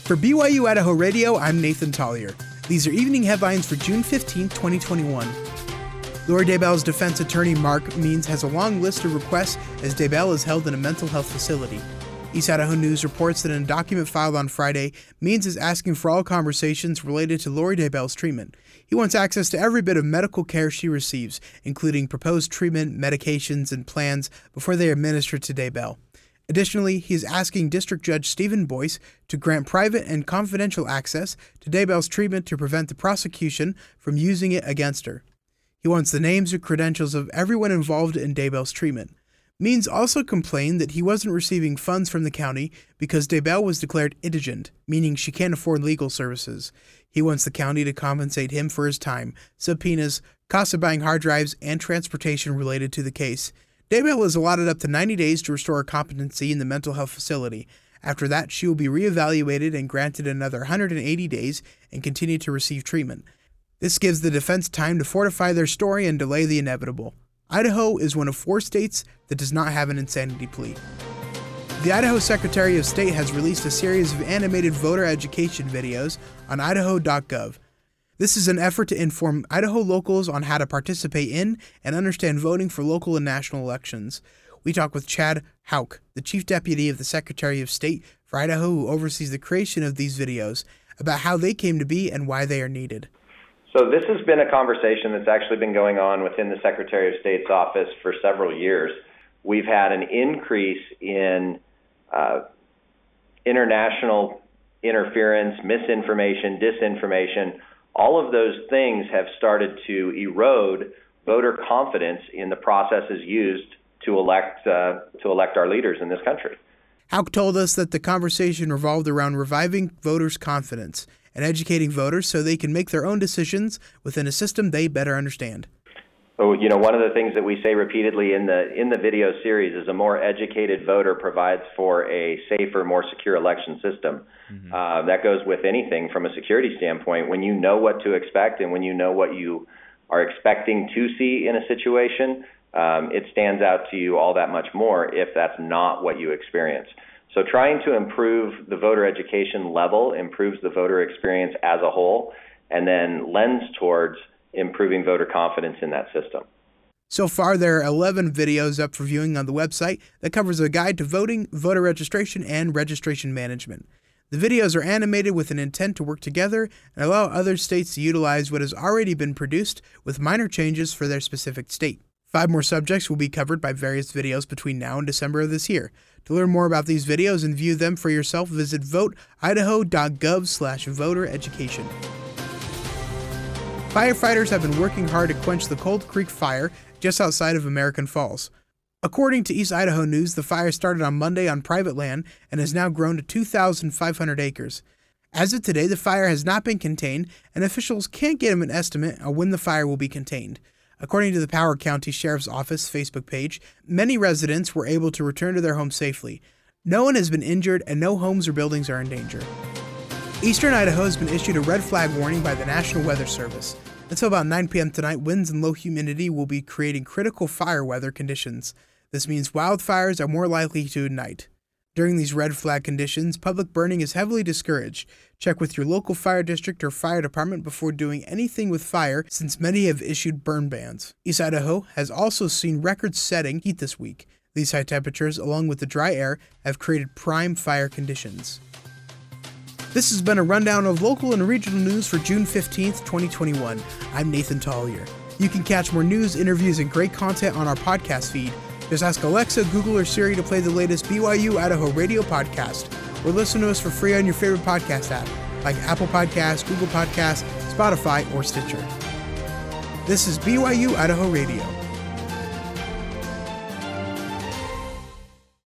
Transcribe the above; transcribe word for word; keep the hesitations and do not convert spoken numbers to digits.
For B Y U Idaho Radio, I'm Nathan Tollier. These are evening headlines for June fifteenth, twenty twenty-one. Lori Daybell's defense attorney Mark Means has a long list of requests as Daybell is held in a mental health facility. East Idaho News reports that in a document filed on Friday, Means is asking for all conversations related to Lori Daybell's treatment. He wants access to every bit of medical care she receives, including proposed treatment, medications, and plans before they are administered to Daybell. Additionally, he is asking District Judge Stephen Boyce to grant private and confidential access to Daybell's treatment to prevent the prosecution from using it against her. He wants the names and credentials of everyone involved in Daybell's treatment. Means also complained that he wasn't receiving funds from the county because Daybell was declared indigent, meaning she can't afford legal services. He wants the county to compensate him for his time, subpoenas, costs of buying hard drives, and transportation related to the case. Daybell is allotted up to ninety days to restore her competency in the mental health facility. After that, she will be reevaluated and granted another one hundred eighty days and continue to receive treatment. This gives the defense time to fortify their story and delay the inevitable. Idaho is one of four states that does not have an insanity plea. The Idaho Secretary of State has released a series of animated voter education videos on idaho dot gov. This is an effort to inform Idaho locals on how to participate in and understand voting for local and national elections. We talk with Chad Houck, the Chief Deputy of the Secretary of State for Idaho, who oversees the creation of these videos, about how they came to be and why they are needed. So this has been a conversation that's actually been going on within the Secretary of State's office for several years. We've had an increase in uh, international interference, misinformation, disinformation. All of those things have started to erode voter confidence in the processes used to elect uh, to elect our leaders in this country. Houck told us that the conversation revolved around reviving voters' confidence and educating voters so they can make their own decisions within a system they better understand. So, you know, one of the things that we say repeatedly in the in the video series is a more educated voter provides for a safer, more secure election system. Mm-hmm. Uh, that goes with anything from a security standpoint. When you know what to expect and when you know what you are expecting to see in a situation, um, it stands out to you all that much more if that's not what you experience. So trying to improve the voter education level improves the voter experience as a whole and then lends towards improving voter confidence in that system. So far, there are eleven videos up for viewing on the website that covers a guide to voting, voter registration, and registration management. The videos are animated with an intent to work together and allow other states to utilize what has already been produced with minor changes for their specific state. Five more subjects will be covered by various videos between now and December of this year. To learn more about these videos and view them for yourself, visit vote idaho dot gov slash voter education. Firefighters have been working hard to quench the Cold Creek fire just outside of American Falls. According to East Idaho News, the fire started on Monday on private land and has now grown to two thousand five hundred acres. As of today, the fire has not been contained, and officials can't give an estimate on when the fire will be contained. According to the Power County Sheriff's Office Facebook page, many residents were able to return to their homes safely. No one has been injured, and no homes or buildings are in danger. Eastern Idaho has been issued a red flag warning by the National Weather Service. Until about nine p.m. tonight, winds and low humidity will be creating critical fire weather conditions. This means wildfires are more likely to ignite. During these red flag conditions, public burning is heavily discouraged. Check with your local fire district or fire department before doing anything with fire, since many have issued burn bans. East Idaho has also seen record-setting heat this week. These high temperatures, along with the dry air, have created prime fire conditions. This has been a rundown of local and regional news for June fifteenth, twenty twenty-one. I'm Nathan Tollier. You can catch more news, interviews, and great content on our podcast feed. Just ask Alexa, Google, or Siri to play the latest B Y U Idaho Radio podcast, or listen to us for free on your favorite podcast app, like Apple Podcasts, Google Podcasts, Spotify, or Stitcher. This is B Y U Idaho Radio.